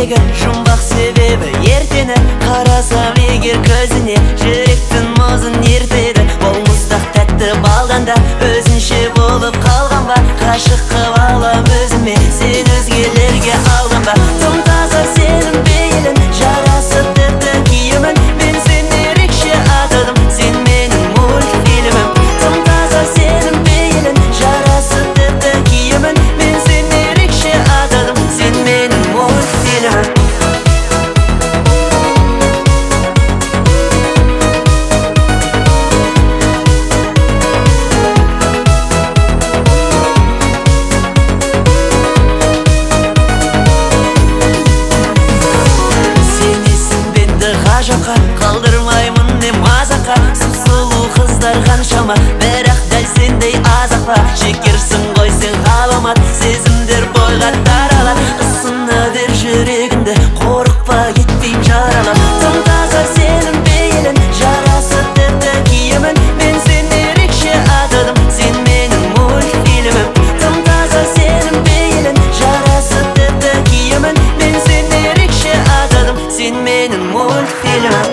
жүрегі жұмбақ себебі ертені қарасам егер көзіне жүректің мұзын ертеді. Ол мұздақ тәтті балдан да өзінше болып қалған ба? Ғашық қып алам өзіме, сен өзгелерге алданба. Тым таза сенің бейілің, жарасы тіпті киімің. Мен сен ерекше атадым, сен менің мультфильмім. Тым таза сенің бейілің, жарасы тіпті киімің. Мен сен ерекше атадым, сен менің мультфильмім. Қалдырмаймын не мазаққа, сұп-сұлу қыздар қаншама, бірақ дәл сендей азақпа. Шекерсің ғой сен ғаламат, сезімдер бойға таралар. Ысына бер жүрегіңді, қорықпа кетпейм жаралап. Тым таза сенің бейілің, жарасы тіпті киімің. Мен сен ерекше атадым, сен менің мультфильмім. Тым таза сенің бейілің, жарасы тіпті киімің. Мен сен ерекше атадым, сен менің мультфильмім.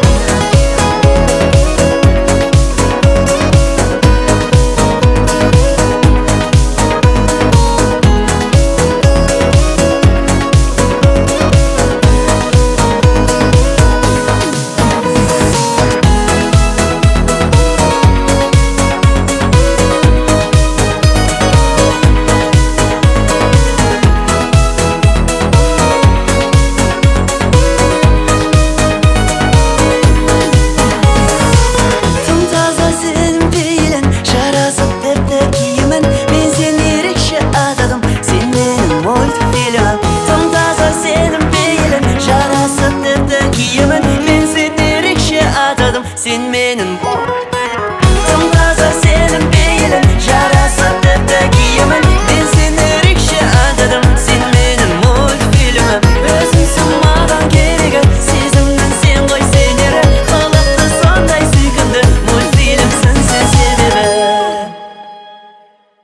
Sen benim